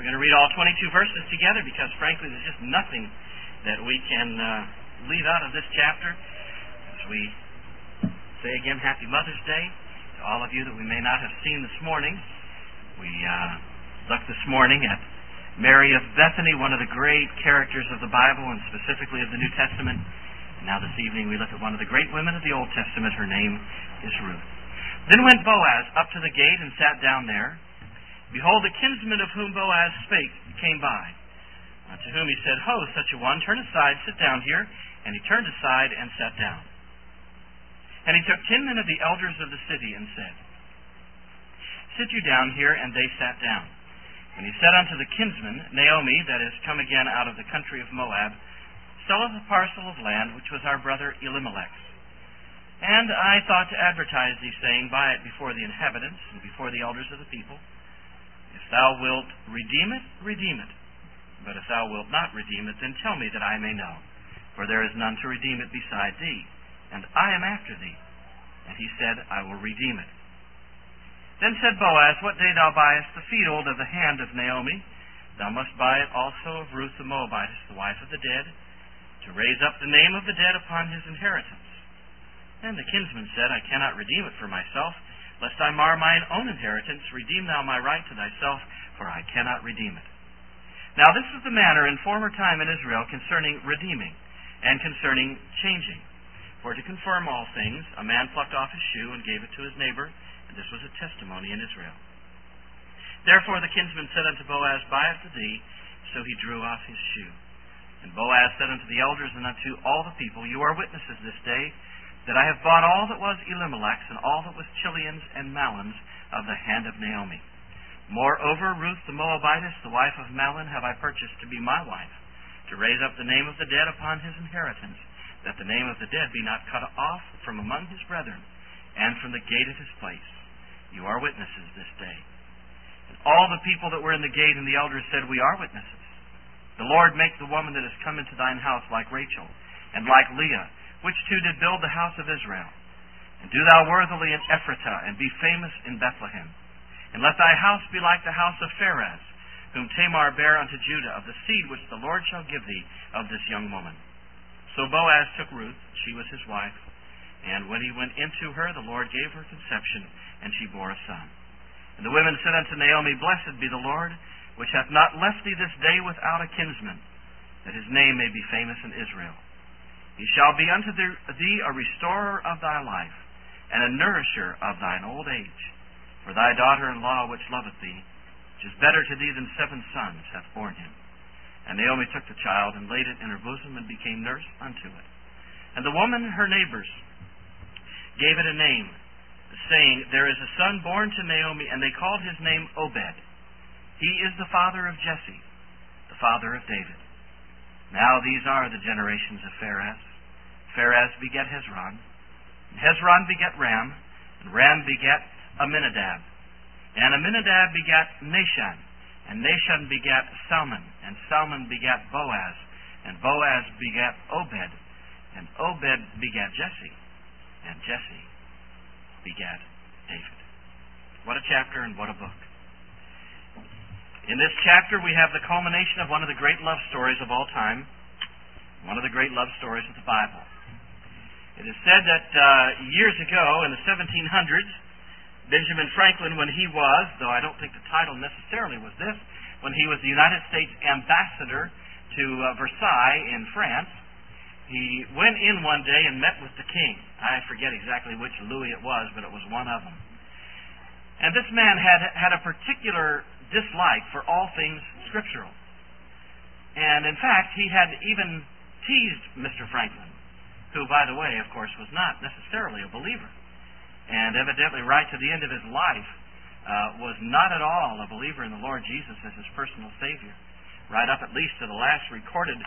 We're going to read all 22 verses together because, frankly, there's just nothing that we can leave out of this chapter. As we say again, Happy Mother's Day to all of you that we may not have seen this morning. We looked this morning at Mary of Bethany, one of the great characters of the Bible and specifically of the New Testament. And now this evening we look at one of the great women of the Old Testament. Her name is Ruth. Then went Boaz up to the gate and sat down there. Behold, the kinsman of whom Boaz spake came by, to whom he said, Ho, such a one, turn aside, sit down here. And he turned aside and sat down. And he took 10 men of the elders of the city and said, Sit you down here. And they sat down. And he said unto the kinsman, Naomi, that is come again out of the country of Moab, selleth a parcel of land which was our brother Elimelech's. And I thought to advertise thee, saying, Buy it before the inhabitants and before the elders of the people. If thou wilt redeem it, redeem it. But if thou wilt not redeem it, then tell me that I may know. For there is none to redeem it beside thee, and I am after thee. And he said, I will redeem it. Then said Boaz, What day thou buyest the field of the hand of Naomi, thou must buy it also of Ruth the Moabitess, the wife of the dead, to raise up the name of the dead upon his inheritance. And the kinsman said, I cannot redeem it for myself, lest I mar mine own inheritance. Redeem thou my right to thyself, for I cannot redeem it. Now this is the manner in former time in Israel concerning redeeming, and concerning changing. For to confirm all things, a man plucked off his shoe and gave it to his neighbor, and this was a testimony in Israel. Therefore the kinsman said unto Boaz, Buy it to thee. So he drew off his shoe. And Boaz said unto the elders and unto all the people, You are witnesses this day, that I have bought all that was Elimelech's, and all that was Chilion's and Mahlon's of the hand of Naomi. Moreover, Ruth the Moabitess, the wife of Mahlon, have I purchased to be my wife, to raise up the name of the dead upon his inheritance, that the name of the dead be not cut off from among his brethren, and from the gate of his place. You are witnesses this day. And all the people that were in the gate and the elders said, We are witnesses. The Lord make the woman that is come into thine house like Rachel, and like Leah, which two did build the house of Israel. And do thou worthily in Ephratah, and be famous in Bethlehem. And let thy house be like the house of Pharez, whom Tamar bare unto Judah, of the seed which the Lord shall give thee of this young woman. So Boaz took Ruth, she was his wife, and when he went into her, the Lord gave her conception, and she bore a son. And the women said unto Naomi, Blessed be the Lord, which hath not left thee this day without a kinsman, that his name may be famous in Israel. He shall be unto thee a restorer of thy life, and a nourisher of thine old age. For thy daughter-in-law which loveth thee, which is better to thee than 7 sons, hath borne him. And Naomi took the child, and laid it in her bosom, and became nurse unto it. And the woman, her neighbors, gave it a name, saying, There is a son born to Naomi, and they called his name Obed. He is the father of Jesse, the father of David. Now these are the generations of Pharez. Pharez begat Hezron, and Hezron begat Ram, and Ram begat Amminadab. And Amminadab begat Nahshon, and Nahshon begat Salmon, and Salmon begat Boaz, and Boaz begat Obed, and Obed begat Jesse, and Jesse begat David. What a chapter and what a book. In this chapter we have the culmination of one of the great love stories of all time, one of the great love stories of the Bible. It is said that years ago in the 1700s, Benjamin Franklin, when he was, though I don't think the title necessarily was this, when he was the United States ambassador to Versailles in France, he went in one day and met with the king. I forget exactly which Louis it was, but it was one of them. And this man had a particular dislike for all things scriptural. And in fact, he had even teased Mr. Franklin, who, by the way, of course, was not necessarily a believer. And evidently right to the end of his life was not at all a believer in the Lord Jesus as his personal Savior. Right up at least to the last recorded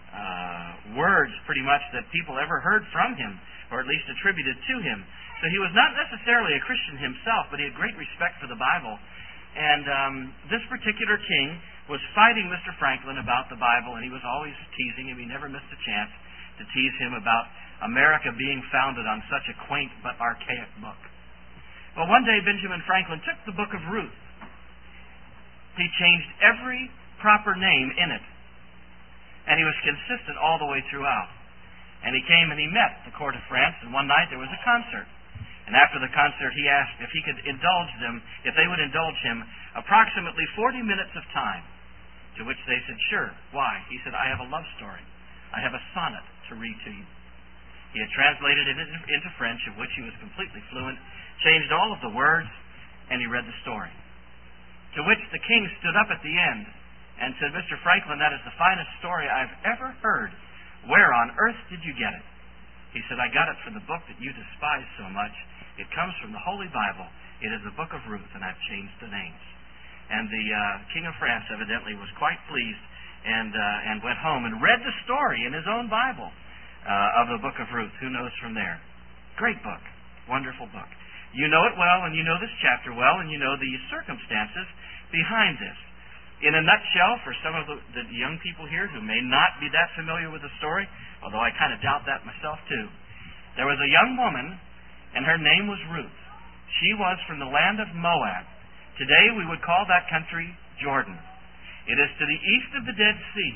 words, pretty much, that people ever heard from him, or at least attributed to him. So he was not necessarily a Christian himself, but he had great respect for the Bible. And this particular king was fighting Mr. Franklin about the Bible, and he was always teasing him. He never missed a chance to tease him about America being founded on such a quaint but archaic book. Well, one day Benjamin Franklin took the book of Ruth. he changed every proper name in it. And he was consistent all the way throughout. And he came and he met the court of France, and one night there was a concert. And after the concert, he asked if he could indulge them, if they would indulge him, approximately 40 minutes of time. To which they said, sure. Why? He said, I have a love story. I have a sonnet to read to you. He had translated it into French, of which he was completely fluent, changed all of the words, and he read the story. To which the king stood up at the end and said, Mr. Franklin, that is the finest story I've ever heard. Where on earth did you get it? He said, I got it from the book that you despise so much. It comes from the Holy Bible. It is the book of Ruth, and I've changed the names. And the King of France evidently was quite pleased and went home and read the story in his own Bible of the book of Ruth. Who knows from there? Great book. Wonderful book. You know it well, and you know this chapter well, and you know the circumstances behind this. In a nutshell, for some of the young people here who may not be that familiar with the story, although I kind of doubt that myself too, there was a young woman, and her name was Ruth. She was from the land of Moab. Today we would call that country Jordan. It is to the east of the Dead Sea,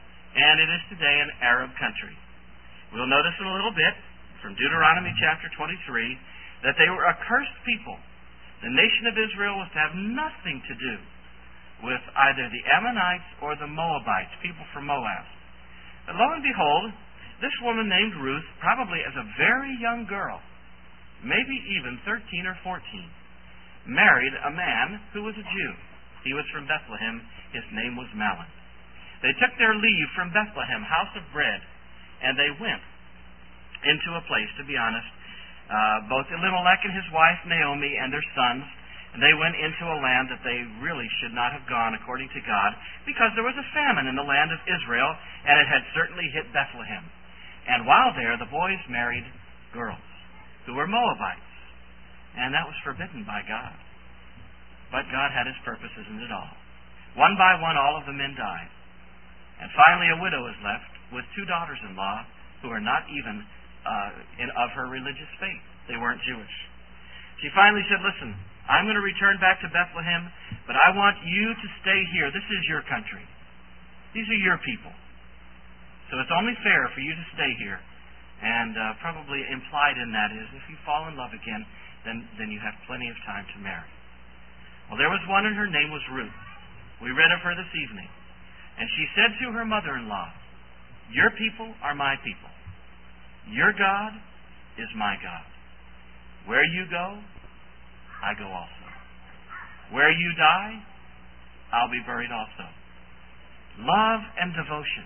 and it is today an Arab country. We'll notice in a little bit, from Deuteronomy chapter 23, that they were a cursed people. The nation of Israel was to have nothing to do with either the Ammonites or the Moabites, people from Moab. But lo and behold, this woman named Ruth, probably as a very young girl, maybe even 13 or 14, married a man who was a Jew. He was from Bethlehem. His name was Mahlon. They took their leave from Bethlehem, house of bread, and they went into a place, to be honest, both Elimelech and his wife Naomi and their sons, and they went into a land that they really should not have gone according to God, because there was a famine in the land of Israel, and it had certainly hit Bethlehem. And while there, the boys married girls who were Moabites, and that was forbidden by God. But God had His purposes in it all. One by one, all of the men died. And finally, a widow was left with 2 daughters-in-law who were not even of her religious faith. They weren't Jewish. She finally said, listen, I'm going to return back to Bethlehem, but I want you to stay here. This is your country. These are your people. So it's only fair for you to stay here. And probably implied in that is, if you fall in love again, then you have plenty of time to marry. Well, there was one, and her name was Ruth. We read of her this evening. And she said to her mother-in-law, your people are my people. Your God is my God. Where you go, I go also. Where you die, I'll be buried also. Love and devotion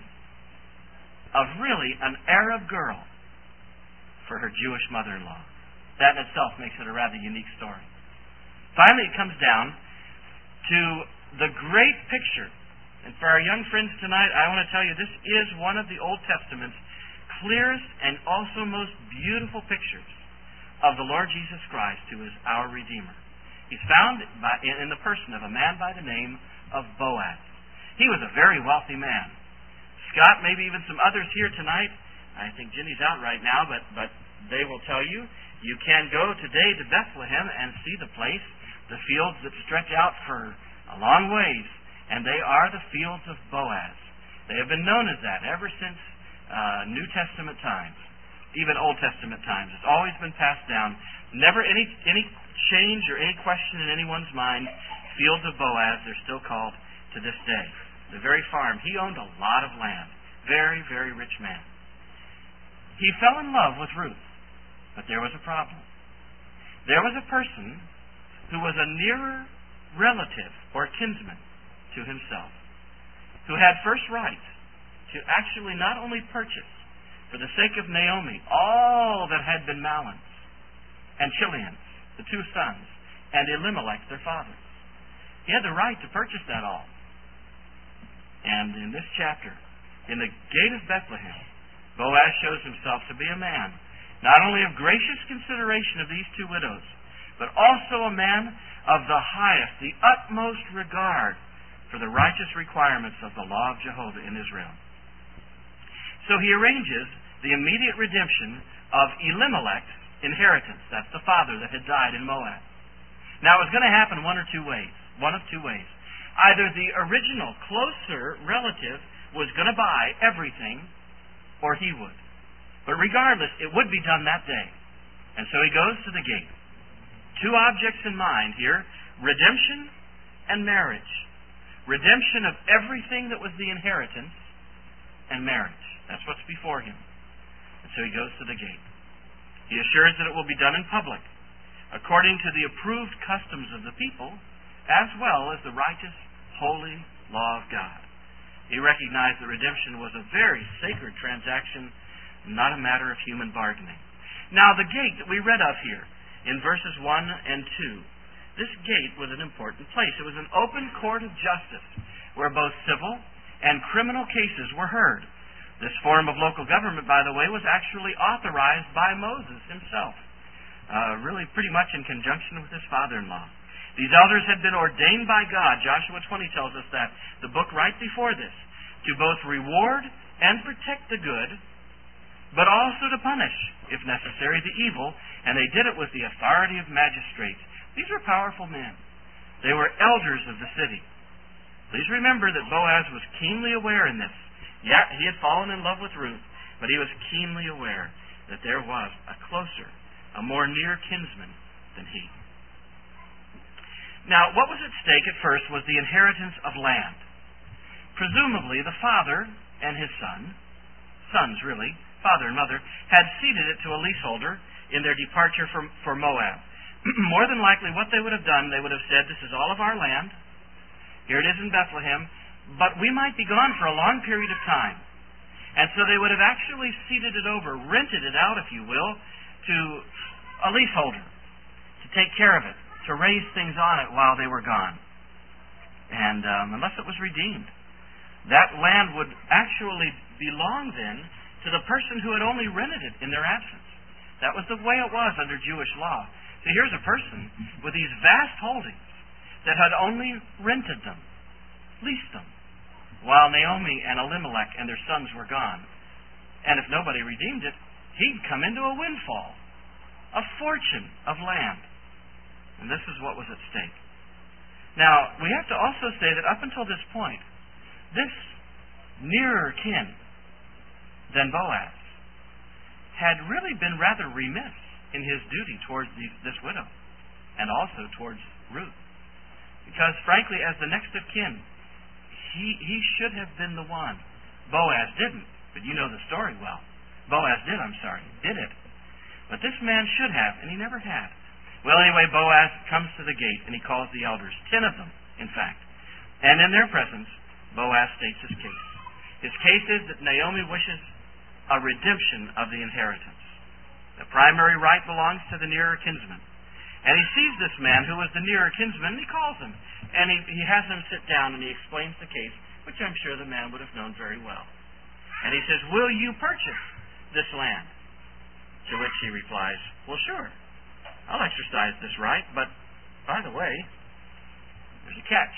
of really an Arab girl for her Jewish mother-in-law. That in itself makes it a rather unique story. Finally, it comes down to the great picture. And for our young friends tonight, I want to tell you, this is one of the Old Testament's clearest and also most beautiful pictures of the Lord Jesus Christ, who is our Redeemer. He's found in the person of a man by the name of Boaz. He was a very wealthy man. Scott, maybe even some others here tonight, I think Ginny's out right now, but they will tell you, you can go today to Bethlehem and see the place, the fields that stretch out for a long ways, and they are the fields of Boaz. They have been known as that ever since New Testament times, even Old Testament times. It's always been passed down. Never any change or any question in anyone's mind. Fields of Boaz, they're still called to this day. The very farm. He owned a lot of land. Very, very rich man. He fell in love with Ruth, but there was a problem. There was a person who was a nearer relative or kinsman to himself, who had first right to actually not only purchase, for the sake of Naomi, all that had been Mahlon's and Chilian's, the 2 sons, and Elimelech, their father. He had the right to purchase that all. And in this chapter, in the gate of Bethlehem, Boaz shows himself to be a man, not only of gracious consideration of these 2 widows, but also a man of the highest, the utmost regard for the righteous requirements of the law of Jehovah in Israel. So he arranges the immediate redemption of Elimelech's inheritance. That's the father that had died in Moab. Now, it was going to happen one of two ways. Either the original, closer relative was going to buy everything, or he would. But regardless, it would be done that day. And so he goes to the gate. Two objects in mind here, redemption and marriage. Redemption of everything that was the inheritance, and marriage. That's what's before him. And so he goes to the gate. He assures that it will be done in public, according to the approved customs of the people, as well as the righteous, holy law of God. He recognized that redemption was a very sacred transaction, not a matter of human bargaining. Now, the gate that we read of here in verses 1 and 2, this gate was an important place. It was an open court of justice where both civil and criminal cases were heard. This form of local government, by the way, was actually authorized by Moses himself, really pretty much in conjunction with his father-in-law. These elders had been ordained by God. Joshua 20 tells us that, the book right before this, to both reward and protect the good, but also to punish, if necessary, the evil, and they did it with the authority of magistrates. These were powerful men. They were elders of the city. Please remember that Boaz was keenly aware in this. Yeah, he had fallen in love with Ruth, but he was keenly aware that there was a closer, a more near kinsman than he. Now, what was at stake at first was the inheritance of land. Presumably, the father and his sons really, father and mother, had ceded it to a leaseholder in their departure for Moab. More than likely, what they would have done, they would have said, this is all of our land. Here it is in Bethlehem, but we might be gone for a long period of time. And so they would have actually ceded it over, rented it out, if you will, to a leaseholder to take care of it, to raise things on it while they were gone. And unless it was redeemed, that land would actually belong then to the person who had only rented it in their absence. That was the way it was under Jewish law. So here's a person with these vast holdings that had only rented them, leased them, while Naomi and Elimelech and their sons were gone. And if nobody redeemed it, he'd come into a windfall, a fortune of land. And this is what was at stake. Now, we have to also say that up until this point, this nearer kin than Boaz had really been rather remiss in his duty towards this widow and also towards Ruth. Because, frankly, as the next of kin, he should have been the one. Boaz didn't, but you know the story well. Boaz did it. But this man should have, and he never had. Well, anyway, Boaz comes to the gate, and he calls the elders, 10 of them, in fact. And in their presence, Boaz states his case. His case is that Naomi wishes a redemption of the inheritance. The primary right belongs to the nearer kinsman. And he sees this man who was the nearer kinsman, and he calls him. And he has him sit down, and he explains the case, which I'm sure the man would have known very well. And he says, will you purchase this land? To which he replies, well, sure. I'll exercise this right, but, by the way, there's a catch.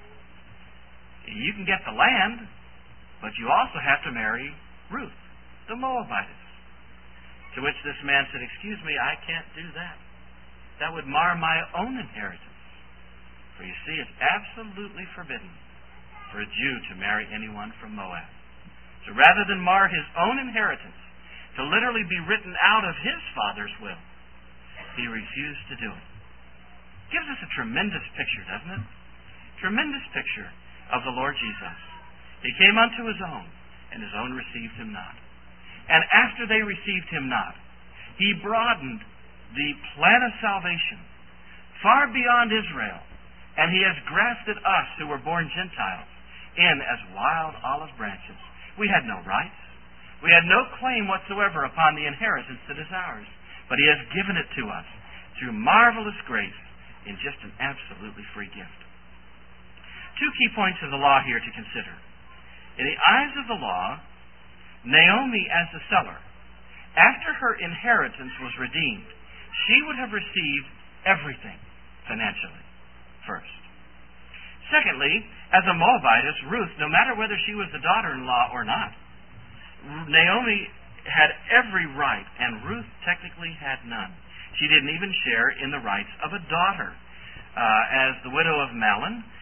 You can get the land, but you also have to marry Ruth, the Moabitess. To which this man said, excuse me, I can't do that. That would mar my own inheritance. For you see, it's absolutely forbidden for a Jew to marry anyone from Moab. So rather than mar his own inheritance, to literally be written out of his father's will, he refused to do it. Gives us a tremendous picture, doesn't it? Tremendous picture of the Lord Jesus. He came unto his own, and his own received him not. And after they received him not, he broadened the plan of salvation far beyond Israel, and he has grafted us who were born Gentiles in as wild olive branches. We had no rights. We had no claim whatsoever upon the inheritance that is ours, but he has given it to us through marvelous grace in just an absolutely free gift. Two key points of the law here to consider. In the eyes of the law, Naomi as the seller, after her inheritance was redeemed, she would have received everything financially first. Secondly, as a Moabitess, Ruth, no matter whether she was the daughter-in-law or not, Naomi had every right, and Ruth technically had none. She didn't even share in the rights of a daughter. As the widow of Mahlon,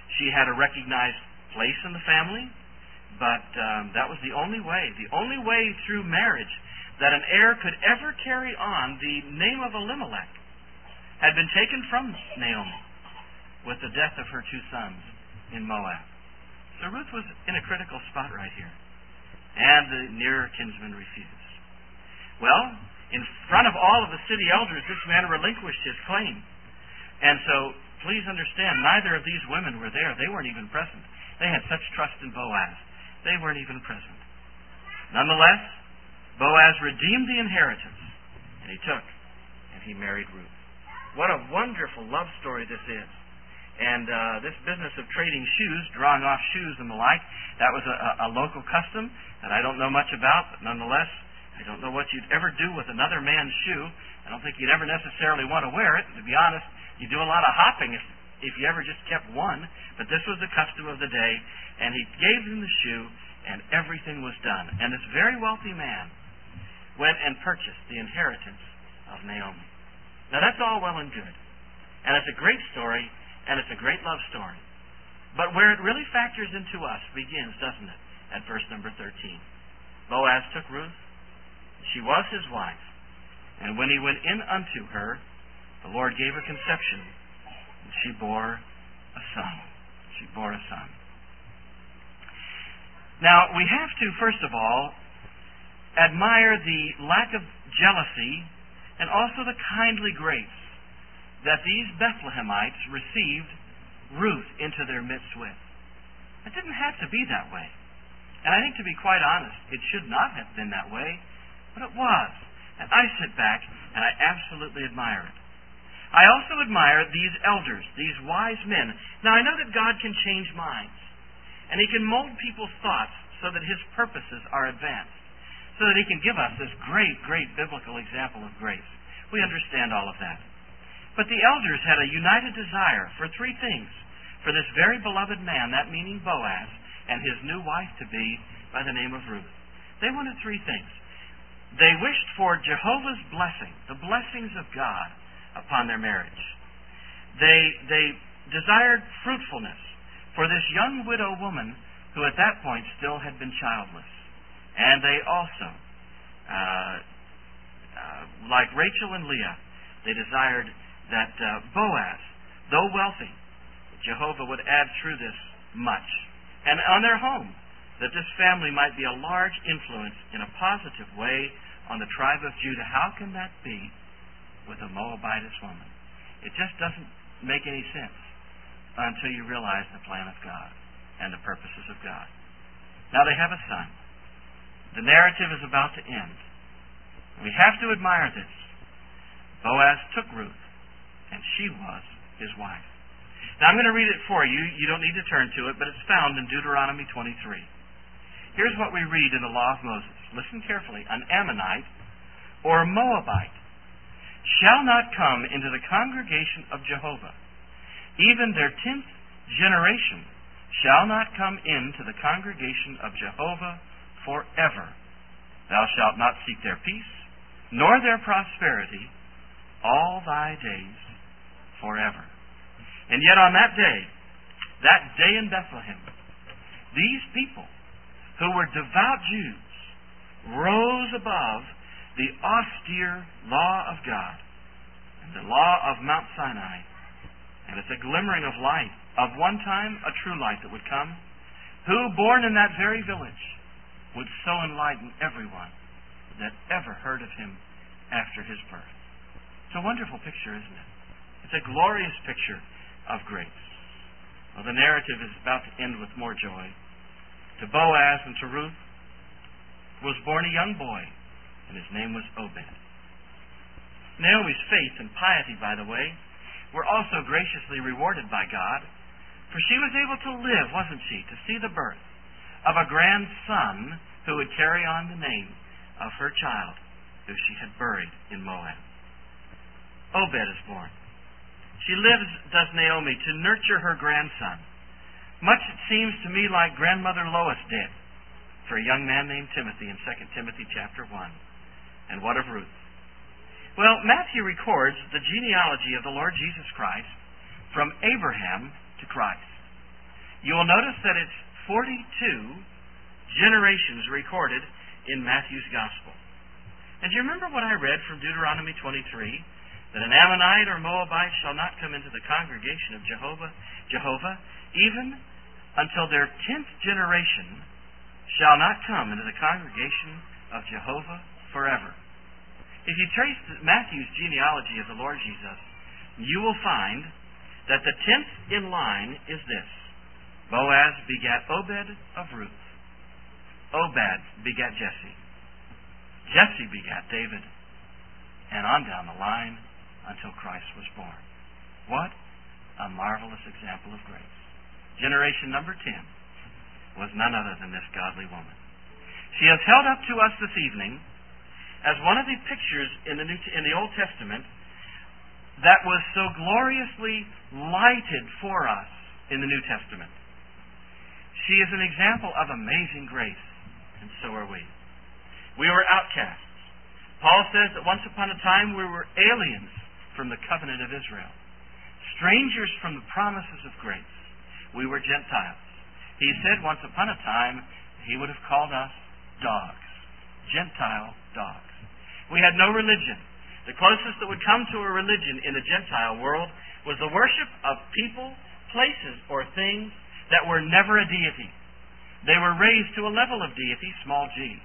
She had a recognized place in the family, but that was the only way through marriage that an heir could ever carry on the name of Elimelech had been taken from Naomi with the death of her two sons in Moab. So Ruth was in a critical spot right here. And the nearer kinsman refused. Well, in front of all of the city elders, this man relinquished his claim. And so, please understand, neither of these women were there. They weren't even present. They had such trust in Boaz. They weren't even present. Nonetheless, Boaz redeemed the inheritance, and he took, and he married Ruth. What a wonderful love story this is. And this business of trading shoes, drawing off shoes and the like, that was a local custom that I don't know much about, but nonetheless, I don't know what you'd ever do with another man's shoe. I don't think you'd ever necessarily want to wear it. To be honest, you do a lot of hopping if you ever just kept one. But this was the custom of the day, and he gave them the shoe, and everything was done. And this very wealthy man went and purchased the inheritance of Naomi. Now that's all well and good. And it's a great story, and it's a great love story. But where it really factors into us begins, doesn't it, at verse number 13. Boaz took Ruth. She was his wife. And when he went in unto her, the Lord gave her conception, and she bore a son. She bore a son. Now, we have to, first of all, admire the lack of jealousy and also the kindly grace that these Bethlehemites received Ruth into their midst with. It didn't have to be that way. And I think, to be quite honest, it should not have been that way, but it was. And I sit back and I absolutely admire it. I also admire these elders, these wise men. Now, I know that God can change minds, and He can mold people's thoughts so that His purposes are advanced, so that He can give us this great, great biblical example of grace. We understand all of that. But the elders had a united desire for three things for this very beloved man, that meaning Boaz, and his new wife-to-be by the name of Ruth. They wanted three things. They wished for Jehovah's blessing, the blessings of God upon their marriage. They desired fruitfulness for this young widow woman who at that point still had been childless. And they also, like Rachel and Leah, they desired that Boaz, though wealthy, Jehovah would add through this much. And on their home, that this family might be a large influence in a positive way on the tribe of Judah. How can that be with a Moabitess woman? It just doesn't make any sense until you realize the plan of God and the purposes of God. Now they have a son. The narrative is about to end. We have to admire this. Boaz took Ruth, and she was his wife. Now I'm going to read it for you. You don't need to turn to it, but it's found in Deuteronomy 23. Here's what we read in the law of Moses. Listen carefully. An Ammonite or a Moabite shall not come into the congregation of Jehovah. Even their 10th generation shall not come into the congregation of Jehovah forever. Thou shalt not seek their peace, nor their prosperity, all thy days forever. And yet on that day in Bethlehem, these people who were devout Jews rose above the austere law of God and the law of Mount Sinai. And it's a glimmering of light, of one time a true light that would come, who, born in that very village, would so enlighten everyone that ever heard of him after his birth. It's a wonderful picture, isn't it? It's a glorious picture of grace. Well, the narrative is about to end with more joy. To Boaz and to Ruth was born a young boy, and his name was Obed. Naomi's faith and piety, by the way, were also graciously rewarded by God, for she was able to live, wasn't she, to see the birth of a grandson who would carry on the name of her child, who she had buried in Moab. Obed is born. She lives, does Naomi, to nurture her grandson. Much, it seems to me, like grandmother Lois did for a young man named Timothy in 2 Timothy chapter 1. And what of Ruth? Well, Matthew records the genealogy of the Lord Jesus Christ from Abraham to Christ. You will notice that it's 42 generations recorded in Matthew's Gospel. And do you remember what I read from Deuteronomy 23? That an Ammonite or Moabite shall not come into the congregation of Jehovah, even until their 10th generation shall not come into the congregation of Jehovah forever. If you trace Matthew's genealogy of the Lord Jesus, you will find that the 10th in line is this. Boaz begat Obed of Ruth. Obed begat Jesse. Jesse begat David. And on down the line until Christ was born. What a marvelous example of grace. Generation number 10 was none other than this godly woman. She is held up to us this evening as one of the pictures in the Old Testament that was so gloriously lighted for us in the New Testament. She is an example of amazing grace, and so are we. We were outcasts. Paul says that once upon a time we were aliens from the covenant of Israel, strangers from the promises of grace. We were Gentiles. He said once upon a time he would have called us dogs, Gentile dogs. We had no religion. The closest that would come to a religion in the Gentile world was the worship of people, places, or things that were never a deity. They were raised to a level of deity, small g,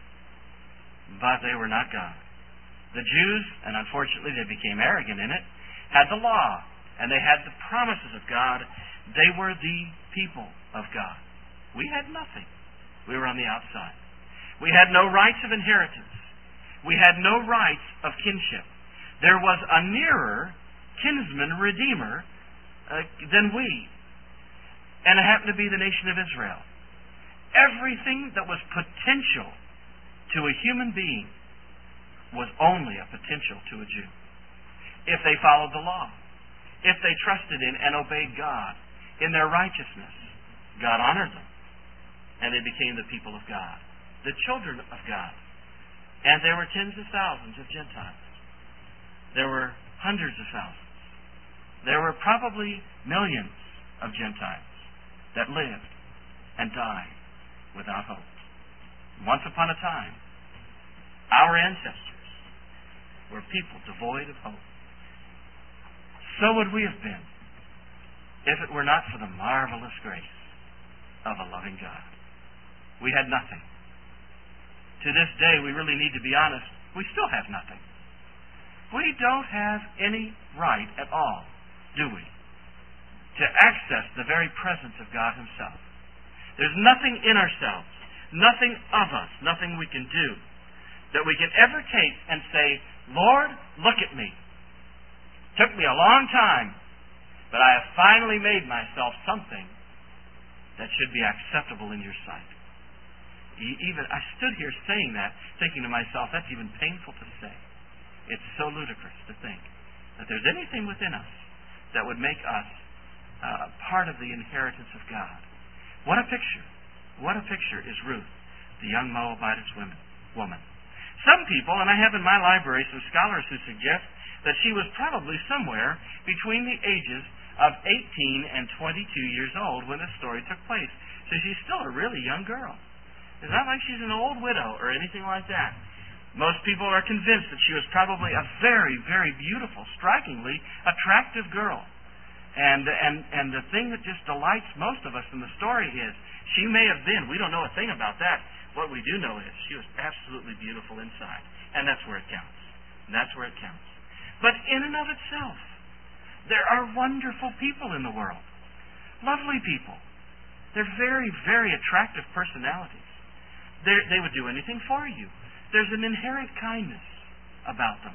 but they were not God. The Jews, and unfortunately they became arrogant in it, had the law, and they had the promises of God. They were the people of God. We had nothing. We were on the outside. We had no rights of inheritance. We had no rights of kinship. There was a nearer kinsman redeemer than we, and it happened to be the nation of Israel. Everything that was potential to a human being was only a potential to a Jew. If they followed the law, if they trusted in and obeyed God in their righteousness, God honored them, and they became the people of God, the children of God. And there were tens of thousands of Gentiles. There were hundreds of thousands. There were probably millions of Gentiles that lived and died without hope. Once upon a time, our ancestors were people devoid of hope. So would we have been if it were not for the marvelous grace of a loving God. We had nothing. To this day, we really need to be honest, we still have nothing. We don't have any right at all, do we, to access the very presence of God Himself. There's nothing in ourselves, nothing of us, nothing we can do that we can ever take and say, Lord, look at me. Took me a long time, but I have finally made myself something that should be acceptable in your sight. Even I stood here saying that, thinking to myself, that's even painful to say. It's so ludicrous to think that there's anything within us that would make us part of the inheritance of God. What a picture. What a picture is Ruth, the young Moabitess woman. Some people, and I have in my library some scholars who suggest that she was probably somewhere between the ages of 18 and 22 years old when this story took place. So she's still a really young girl. It's not like she's an old widow or anything like that. Most people are convinced that she was probably a very, very beautiful, strikingly attractive girl. And the thing that just delights most of us in the story is she may have been, we don't know a thing about that. What we do know is she was absolutely beautiful inside. And that's where it counts. And that's where it counts. But in and of itself, there are wonderful people in the world. Lovely people. They're very, very attractive personalities. They would do anything for you. There's an inherent kindness about them.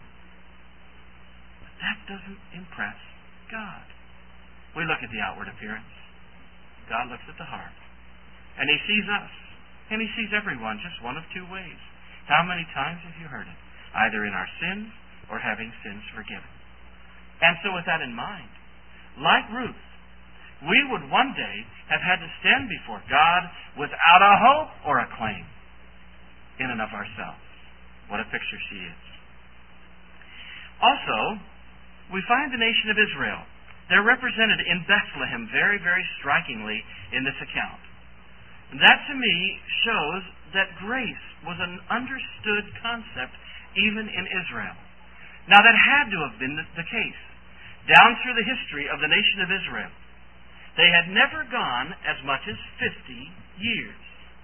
But that doesn't impress God. We look at the outward appearance. God looks at the heart. And He sees us. And He sees everyone just one of two ways. How many times have you heard it? Either in our sins or having sins forgiven. And so with that in mind, like Ruth, we would one day have had to stand before God without a hope or a claim in and of ourselves. What a picture she is. Also, we find the nation of Israel They're represented in Bethlehem very, very strikingly in this account. And that to me shows that grace was an understood concept even in Israel. Now that had to have been the case. Down through the history of the nation of Israel, they had never gone as much as 50 years.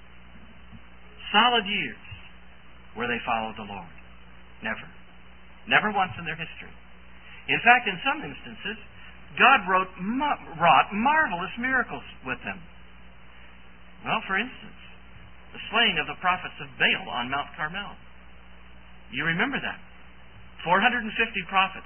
Solid years where they followed the Lord. Never. Never once in their history. In fact, in some instances, God wrought marvelous miracles with them. Well, for instance, the slaying of the prophets of Baal on Mount Carmel. You remember that. 450 prophets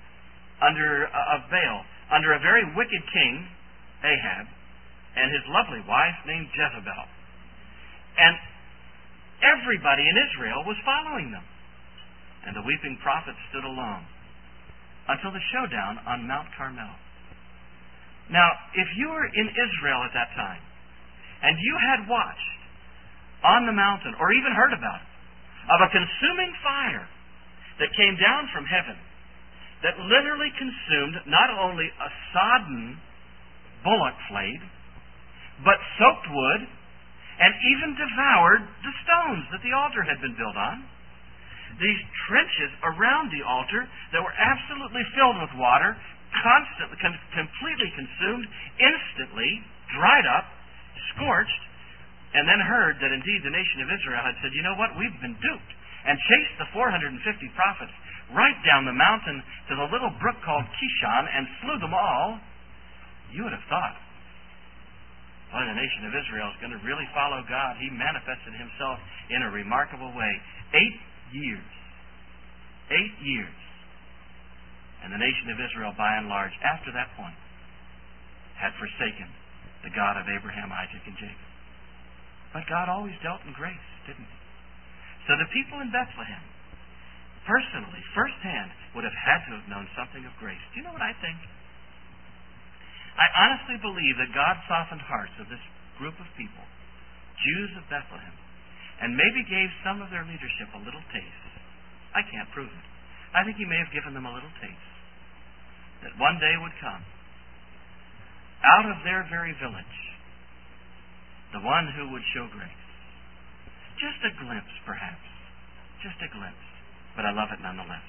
of Baal under a very wicked king, Ahab, and his lovely wife named Jezebel. And everybody in Israel was following them. And the weeping prophet stood alone until the showdown on Mount Carmel. Now, if you were in Israel at that time, and you had watched on the mountain, or even heard about it, of a consuming fire that came down from heaven, that literally consumed not only a sodden bullock flayed, but soaked wood, and even devoured the stones that the altar had been built on. These trenches around the altar that were absolutely filled with water, constantly, completely consumed, instantly dried up, scorched, and then heard that indeed the nation of Israel had said, you know what, we've been duped, and chased the 450 prophets right down the mountain to the little brook called Kishon and slew them all. You would have thought, well, the nation of Israel is going to really follow God. He manifested himself in a remarkable way. 8 years. 8 years. And the nation of Israel, by and large, after that point, had forsaken the God of Abraham, Isaac, and Jacob. But God always dealt in grace, didn't he? So the people in Bethlehem, personally, firsthand, would have had to have known something of grace. Do you know what I think? I honestly believe that God softened hearts of this group of people, Jews of Bethlehem, and maybe gave some of their leadership a little taste. I can't prove it. I think he may have given them a little taste. That one day would come, out of their very village, the one who would show grace. Just a glimpse, perhaps. Just a glimpse. But I love it nonetheless.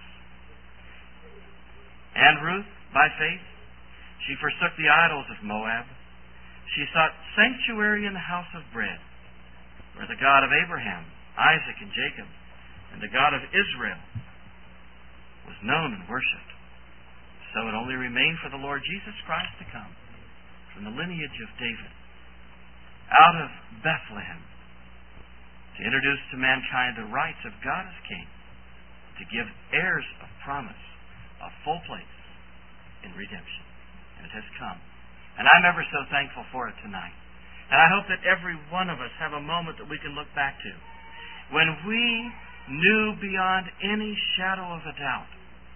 And Ruth, by faith, she forsook the idols of Moab. She sought sanctuary in the house of bread, where the God of Abraham, Isaac, and Jacob, and the God of Israel was known and worshipped. So it only remained for the Lord Jesus Christ to come from the lineage of David, out of Bethlehem, to introduce to mankind the rights of God as King, to give heirs of promise a full place in redemption. And it has come. And I'm ever so thankful for it tonight. And I hope that every one of us have a moment that we can look back to when we knew beyond any shadow of a doubt,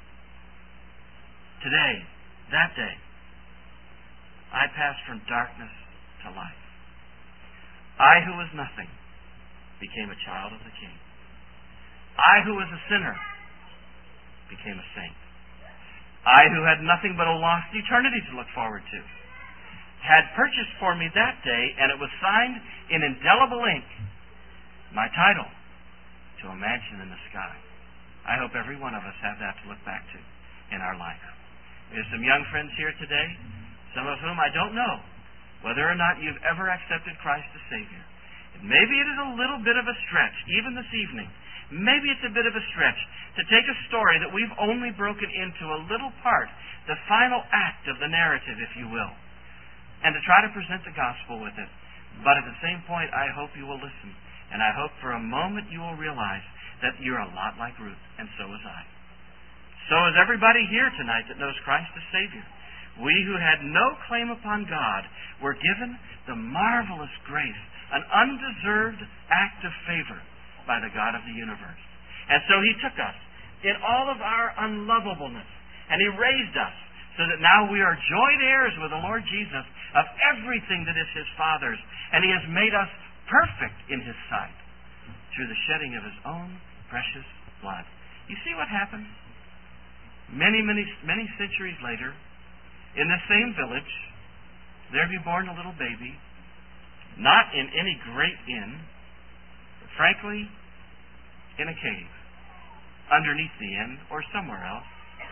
today, that day, I passed from darkness to light. I who was nothing became a child of the King. I who was a sinner became a saint. I who had nothing but a lost eternity to look forward to had purchased for me that day, and it was signed in indelible ink, my title to a mansion in the sky. I hope every one of us have that to look back to in our life. There's some young friends here today, some of whom I don't know whether or not you've ever accepted Christ as Savior. And maybe it is a little bit of a stretch, even this evening. Maybe it's a bit of a stretch to take a story that we've only broken into a little part, the final act of the narrative, if you will, and to try to present the gospel with it. But at the same point, I hope you will listen. And I hope for a moment you will realize that you're a lot like Ruth, and so was I. So is everybody here tonight that knows Christ as Savior. We who had no claim upon God were given the marvelous grace, an undeserved act of favor by the God of the universe. And so He took us in all of our unlovableness, and He raised us so that now we are joint heirs with the Lord Jesus of everything that is His Father's, and He has made us perfect in His sight through the shedding of His own precious blood. You see what happened? Many, many, many centuries later, in this same village, there be born a little baby, not in any great inn, but frankly, in a cave, underneath the inn, or somewhere else.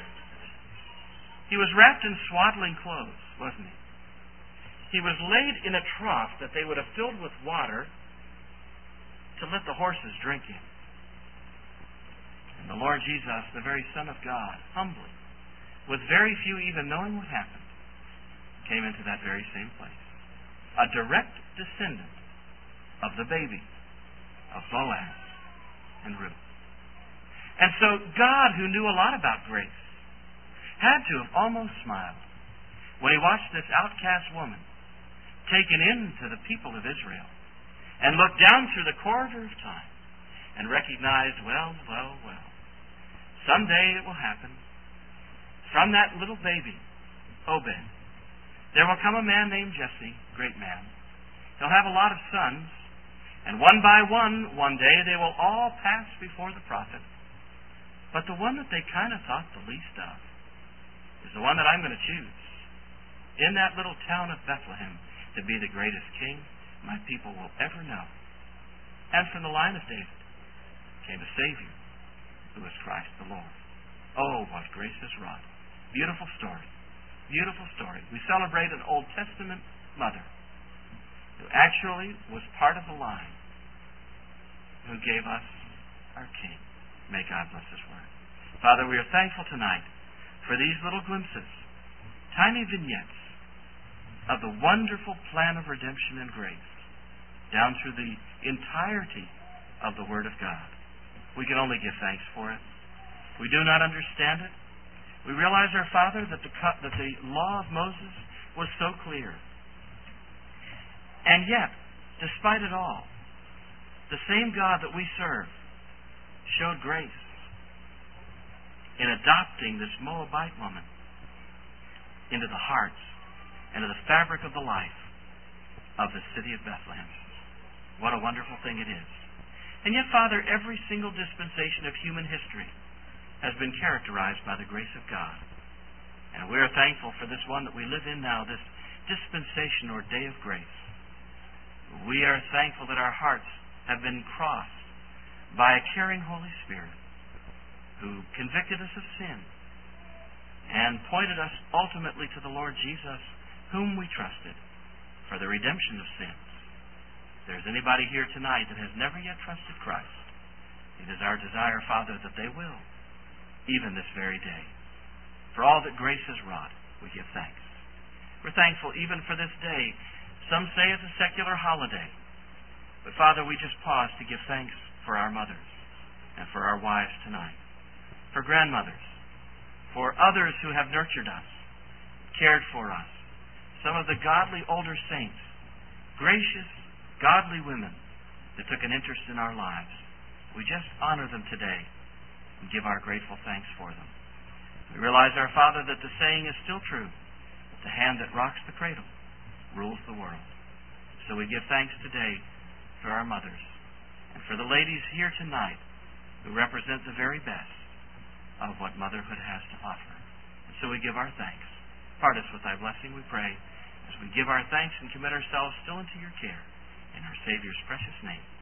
He was wrapped in swaddling clothes, wasn't he? He was laid in a trough that they would have filled with water to let the horses drink in. And the Lord Jesus, the very Son of God, humbly, with very few even knowing what happened, came into that very same place. A direct descendant of the baby of Boaz and Ruth. And so God, who knew a lot about grace, had to have almost smiled when he watched this outcast woman taken into the people of Israel and looked down through the corridor of time and recognized, well, someday it will happen. From that little baby, Obed, there will come a man named Jesse, great man. He'll have a lot of sons, and one by one day they will all pass before the prophet. But the one that they kind of thought the least of is the one that I'm going to choose in that little town of Bethlehem to be the greatest king my people will ever know. And from the line of David came a Savior who is Christ the Lord. Oh, what grace has wrought. Beautiful story. Beautiful story. We celebrate an Old Testament mother who actually was part of the line who gave us our King. May God bless His word. Father, we are thankful tonight for these little glimpses, tiny vignettes of the wonderful plan of redemption and grace down through the entirety of the Word of God. We can only give thanks for it. We do not understand it. We realize, our Father, that the law of Moses was so clear. And yet, despite it all, the same God that we serve showed grace in adopting this Moabite woman into the hearts and into the fabric of the life of the city of Bethlehem. What a wonderful thing it is. And yet, Father, every single dispensation of human history has been characterized by the grace of God. And we are thankful for this one that we live in now, this dispensation or day of grace. We are thankful that our hearts have been crossed by a caring Holy Spirit who convicted us of sin and pointed us ultimately to the Lord Jesus, whom we trusted for the redemption of sins. If there's anybody here tonight that has never yet trusted Christ, it is our desire, Father, that they will, even this very day. For all that grace has wrought, we give thanks. We're thankful even for this day. Some say it's a secular holiday. But Father, we just pause to give thanks for our mothers and for our wives tonight, for grandmothers, for others who have nurtured us, cared for us, some of the godly older saints, gracious, godly women that took an interest in our lives. We just honor them today and give our grateful thanks for them. We realize, our Father, that the saying is still true, that the hand that rocks the cradle rules the world. So we give thanks today for our mothers and for the ladies here tonight who represent the very best of what motherhood has to offer. And so we give our thanks. Part us with thy blessing, we pray, as we give our thanks and commit ourselves still into your care. In our Savior's precious name.